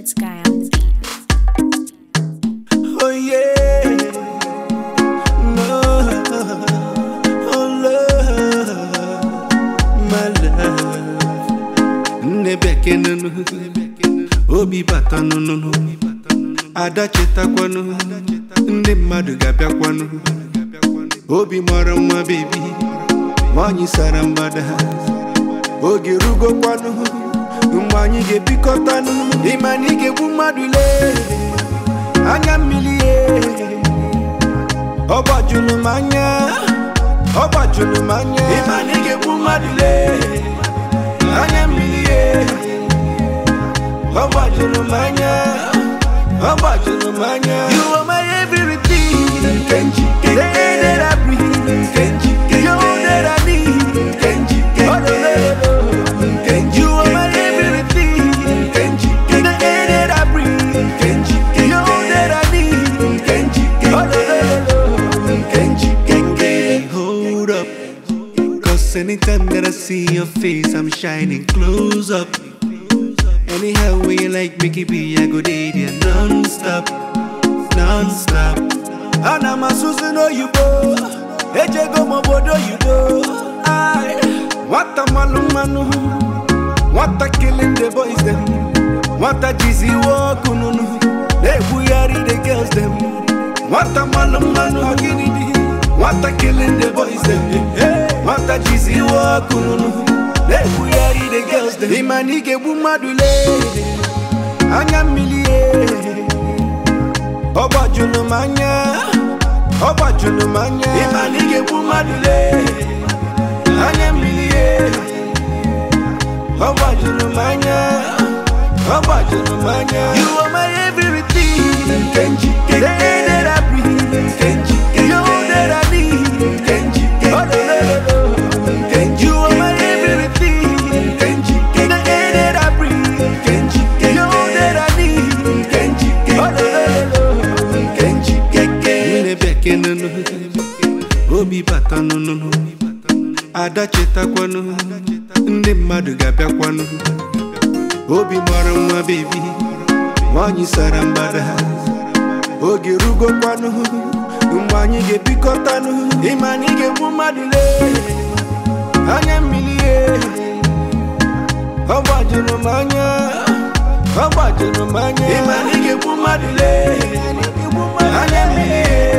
Sports guy on the beat. Oh yeah, no, oh love, my love. Nebeke no, obi bata no. Adacheta kwano, ndi mmadụ ga-abịa kwano. Obi mara nwa baby, nwanyị sara mbada. Oge rugo kwano, mgbe anyị ga-ebikọtanụ. Ịma na ị ga-egbu mmadụ lee, anya mmiri ye. Ọ gbajuru m anya, ọ gbajuru m anya. Ịma na ị ga-egbu mmadụ lee, anya mmiri ye. Ọ gbajuru m anya, ọ gbajuru m anya. You are my everything, Kenji. The air that I breathe, Kenji. You that I need, Kenji. Oh no no, Kenji. You are my everything, Kenji. The air that I breathe, Kenji. You that I need, Kenji. Oh no, Kenji. Hold up, 'cause anytime that I see your face, I'm shining close up. Anyhow way you like make it be, I go date you non-stop, non-stop. And I'm a Susan or you go, Eje go mobodo you go. I what a malumanu, what a killing the boys them, what a cheesy walk ununu. They buyari the girls them, what a malumanu aginidi, what a killing the boys them, what a cheesy walk ununu. They buyari the girls them. Imani ke bumadule, anya milie. Oba junu manya, oba junu manya. Imani ke bumadule, anya milie. Oba junu manya, oba junu manya. You are my everything, Kenji. The air that I breathe, Kenji. You that I need, Kenji. Oh no no, Kenji. You are my everything, Kenji. The air that I breathe, Kenji. You that I need, Kenji. Oh no, Kenji. Nebeke no, obi bata no. Adacheta kwano, ndi mmadụ ga-abịa kwano. Obi mara nwa baby, nwanyị sara mbada. Oge rugo kwano, mgbe anyị ga-ebikọtanụ. Ịma na ị ga-egbu mmadụ lee, anya mmiri ye. Ọ gbajuru m anya, ọ gbajuru m anya. Ịma na ị ga-egbu mmadụ lee, anya mmiri ye.